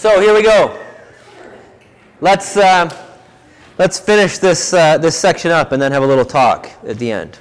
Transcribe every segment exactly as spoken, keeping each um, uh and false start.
So here we go. Let's uh, let's finish this uh, this section up and then have a little talk at the end.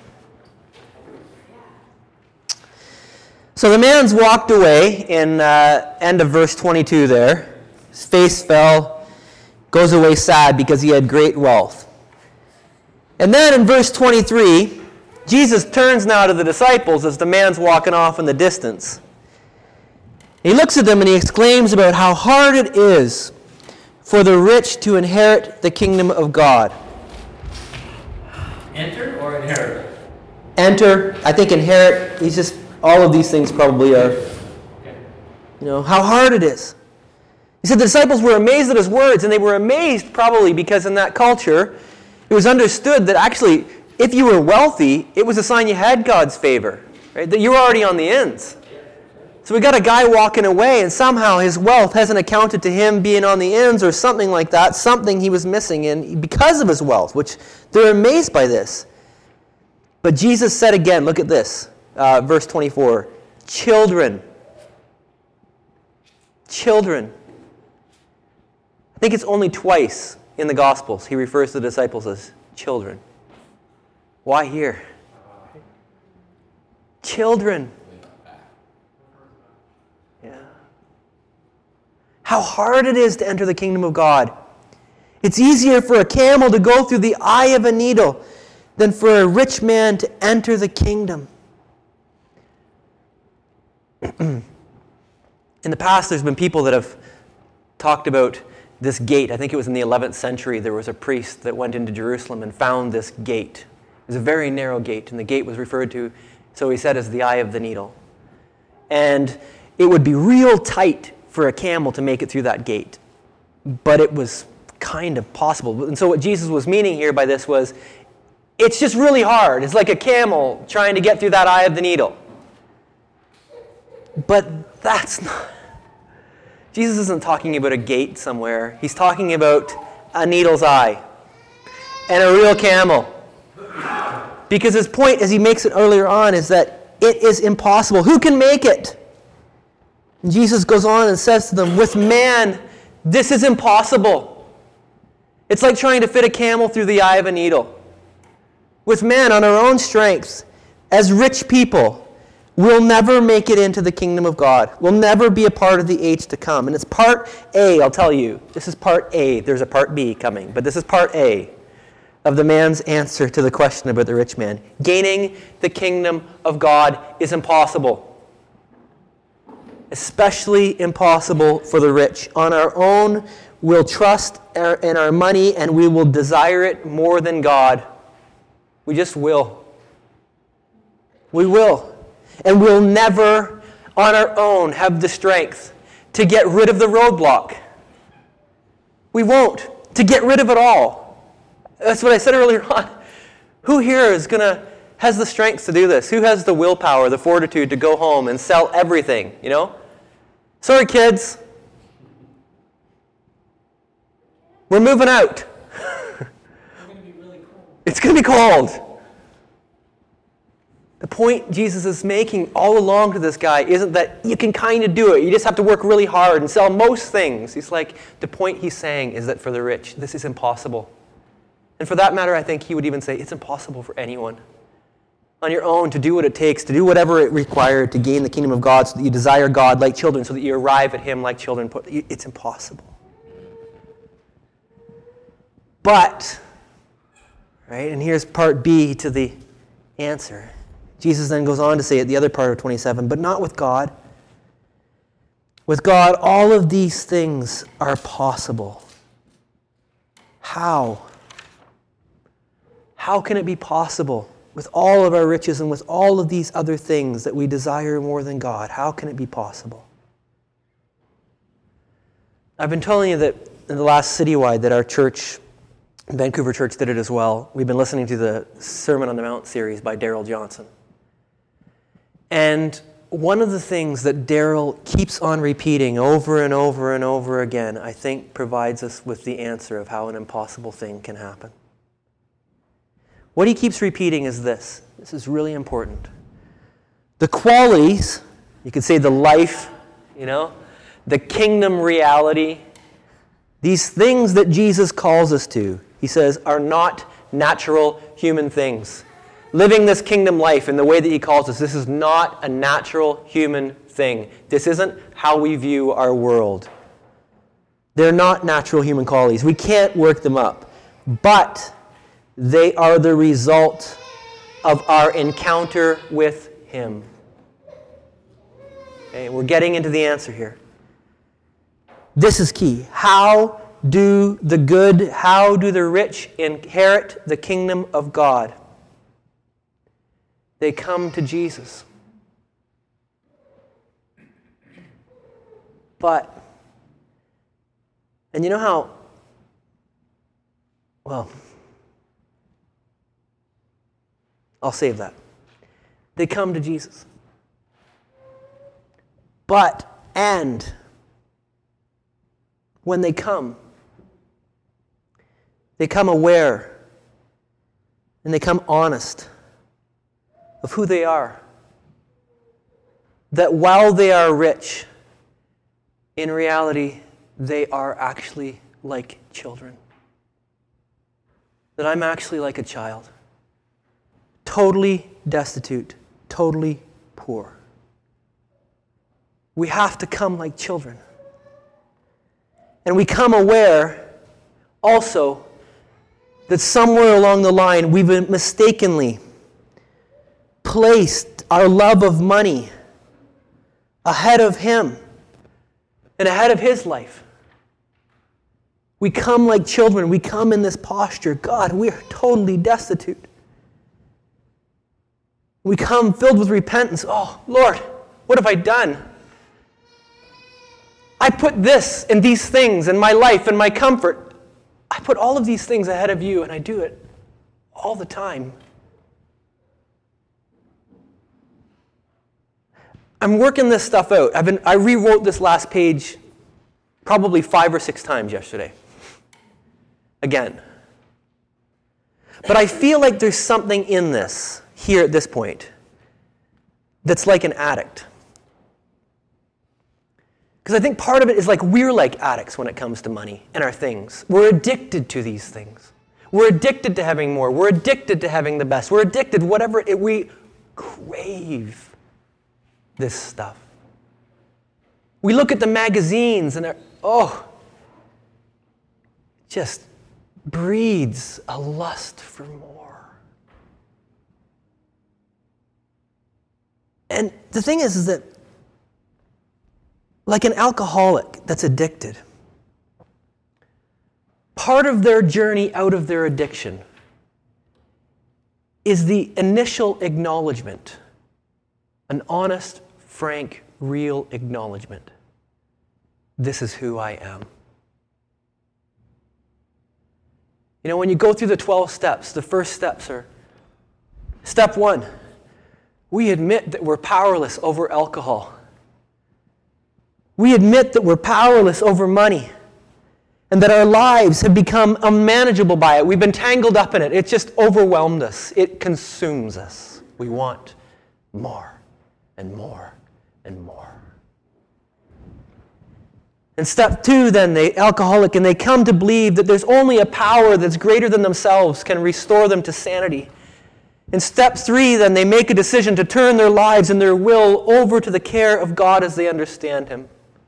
So the man's walked away in uh, end of verse twenty-two there. His face fell, goes away sad because he had great wealth. And then in verse twenty-three, Jesus turns now to the disciples as the man's walking off in the distance. He looks at them and he exclaims about how hard it is for the rich to inherit the kingdom of God. Enter or inherit? Enter, I think inherit, he's just, all of these things probably are, you know, how hard it is. He said the disciples were amazed at his words, and they were amazed probably because in that culture, it was understood that actually, if you were wealthy, it was a sign you had God's favor, right? That you were already on the ends. So we got a guy walking away, and somehow his wealth hasn't accounted to him being on the ends or something like that, something he was missing in because of his wealth, which they're amazed by this. But Jesus said again, look at this, uh, verse twenty-four, children. Children. I think it's only twice in the Gospels he refers to the disciples as children. Why here? Children. Yeah. How hard it is to enter the kingdom of God. It's easier for a camel to go through the eye of a needle than for a rich man to enter the kingdom. In the past, there's been people that have talked about this gate. I think it was in the eleventh century. There was a priest that went into Jerusalem and found this gate. It was a very narrow gate, and the gate was referred to, so he said, as the eye of the needle. And it would be real tight for a camel to make it through that gate. But it was kind of possible. And so what Jesus was meaning here by this was, it's just really hard. It's like a camel trying to get through that eye of the needle. But that's not... Jesus isn't talking about a gate somewhere. He's talking about a needle's eye and a real camel. Because his point, as he makes it earlier on, is that it is impossible. Who can make it? And Jesus goes on and says to them, with man, this is impossible. It's like trying to fit a camel through the eye of a needle. With man, on our own strength, as rich people, we'll never make it into the kingdom of God. We'll never be a part of the age to come. And it's part A, I'll tell you. This is part A. There's a part B coming. But this is part A of the man's answer to the question about the rich man. Gaining the kingdom of God is impossible. Especially impossible for the rich. On our own, we'll trust our, in our money and we will desire it more than God. We just will. We will. And we'll never, on our own, have the strength to get rid of the roadblock. We won't. To get rid of it all. That's what I said earlier on. Who here is gonna has the strength to do this? Who has the willpower, the fortitude to go home and sell everything, you know? Sorry, kids. We're moving out. It's going to be really cold. It's going to be cold. The point Jesus is making all along to this guy isn't that you can kind of do it. You just have to work really hard and sell most things. He's like, the point he's saying is that for the rich, this is impossible. And for that matter, I think he would even say it's impossible for anyone on your own to do what it takes, to do whatever it required to gain the kingdom of God so that you desire God like children, so that you arrive at him like children. It's impossible. But, right, and here's part B to the answer. Jesus then goes on to say at the other part of twenty-seven, but not with God. With God, all of these things are possible. How? How can it be possible with all of our riches and with all of these other things that we desire more than God? How can it be possible? I've been telling you that in the last Citywide that our church, Vancouver Church, did it as well. We've been listening to the Sermon on the Mount series by Darrell Johnson. And one of the things that Darrell keeps on repeating over and over and over again, I think provides us with the answer of how an impossible thing can happen. What he keeps repeating is this. This is really important. The qualities, you could say the life, you know, the kingdom reality, these things that Jesus calls us to, he says, are not natural human things. Living this kingdom life in the way that he calls us, this is not a natural human thing. This isn't how we view our world. They're not natural human qualities. We can't work them up. But they are the result of our encounter with him. Okay, we're getting into the answer here. This is key. How do the good, how do the rich inherit the kingdom of God? They come to Jesus. But, and you know how, well, I'll save that. They come to Jesus. But, and, when they come, they come aware and they come honest of who they are. That while they are rich, in reality, they are actually like children. That I'm actually like a child. Totally destitute, totally poor. We have to come like children. And we come aware also that somewhere along the line we've mistakenly placed our love of money ahead of him and ahead of his life. We come like children. We come in this posture. God, we are totally destitute. We come filled with repentance. Oh, Lord, what have I done? I put this and these things in my life and my comfort. I put all of these things ahead of you, and I do it all the time. I'm working this stuff out. I've been, I rewrote this last page probably five or six times yesterday. Again. But I feel like there's something in this, here at this point, that's like an addict. Because I think part of it is like we're like addicts when it comes to money and our things. We're addicted to these things. We're addicted to having more. We're addicted to having the best. We're addicted, whatever it, we crave this stuff. We look at the magazines and, our, oh, just breeds a lust for more. And the thing is, is that like an alcoholic that's addicted, part of their journey out of their addiction is the initial acknowledgement, an honest, frank, real acknowledgement. This is who I am. You know, when you go through the twelve steps, the first steps are, step one, we admit that we're powerless over alcohol. We admit that we're powerless over money and that our lives have become unmanageable by it. We've been tangled up in it. It's just overwhelmed us. It consumes us. We want more and more and more. And step two, then, the alcoholic, and they come to believe that there's only a power that's greater than themselves can restore them to sanity. In step three, then, they make a decision to turn their lives and their will over to the care of God as they understand him.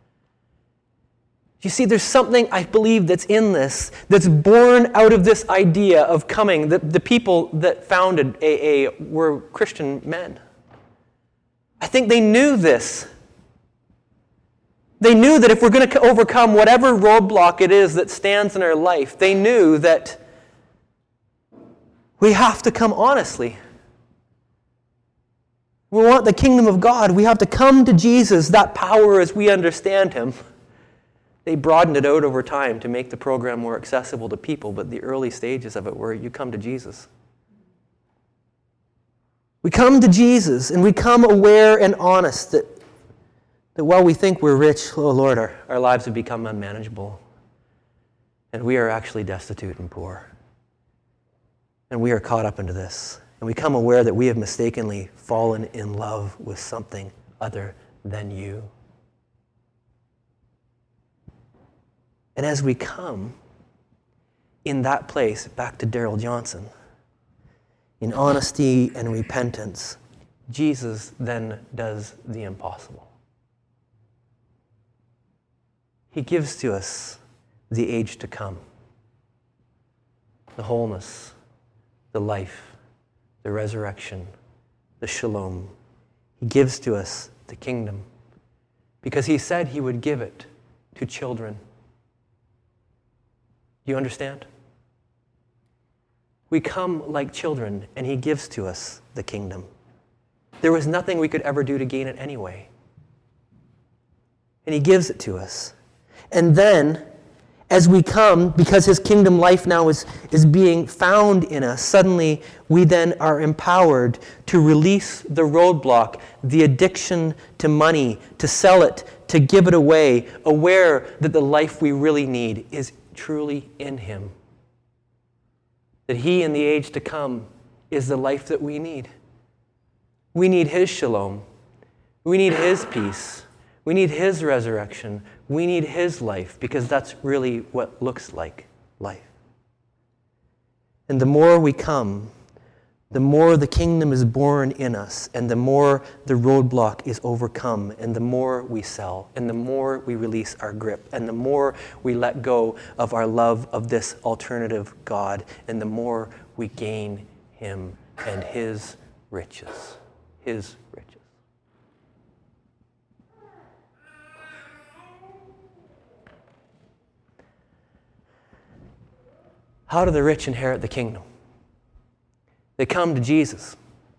You see, there's something, I believe, that's in this, that's born out of this idea of coming. The, the people that founded A A were Christian men. I think they knew this. They knew that if we're going to overcome whatever roadblock it is that stands in our life, they knew that we have to come honestly. We want the kingdom of God. We have to come to Jesus, that power as we understand him. They broadened it out over time to make the program more accessible to people, but the early stages of it were you come to Jesus. We come to Jesus, and we come aware and honest that, that while we think we're rich, oh Lord, our, our lives have become unmanageable. And we are actually destitute and poor. And we are caught up into this. And we come aware that we have mistakenly fallen in love with something other than you. And as we come in that place, back to Daryl Johnson, in honesty and repentance, Jesus then does the impossible. He gives to us the age to come, the wholeness, the life, the resurrection, the shalom. He gives to us the kingdom because he said he would give it to children. Do you understand? We come like children, and he gives to us the kingdom. There was nothing we could ever do to gain it anyway. And he gives it to us. And then, as we come, because his kingdom life now is, is being found in us, suddenly we then are empowered to release the roadblock, the addiction to money, to sell it, to give it away, aware that the life we really need is truly in him. That he in the age to come is the life that we need. We need his shalom. We need his peace. We need his resurrection. We need his life because that's really what looks like life. And the more we come, the more the kingdom is born in us, and the more the roadblock is overcome, and the more we sell, and the more we release our grip, and the more we let go of our love of this alternative God, and the more we gain him and his riches. His riches. How do the rich inherit the kingdom? They come to Jesus.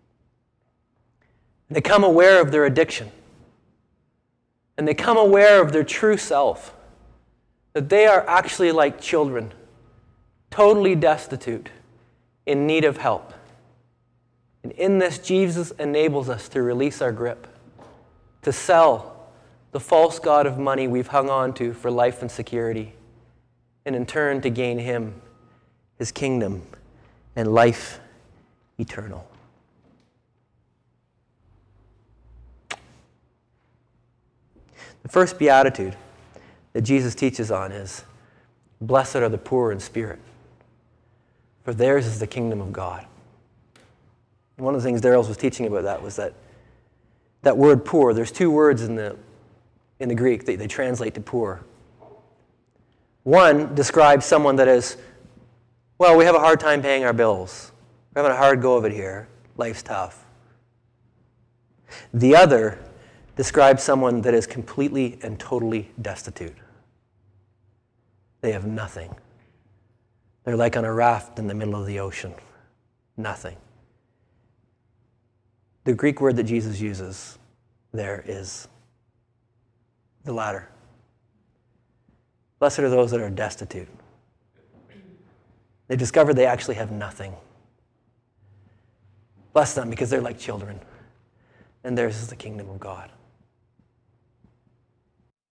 They come aware of their addiction. And they come aware of their true self. That they are actually like children, totally destitute, in need of help. And in this, Jesus enables us to release our grip, to sell the false god of money we've hung on to for life and security, and in turn to gain him, his kingdom, and life eternal. The first beatitude that Jesus teaches on is, blessed are the poor in spirit, for theirs is the kingdom of God. One of the things Daryl was teaching about that was that that word poor, there's two words in the in the Greek that they translate to poor. One describes someone that is, well, we have a hard time paying our bills. We're having a hard go of it here. Life's tough. The other describes someone that is completely and totally destitute. They have nothing. They're like on a raft in the middle of the ocean. Nothing. The Greek word that Jesus uses there is the latter. Blessed are those that are destitute. They discover they actually have nothing. Bless them because they're like children, and theirs is the kingdom of God.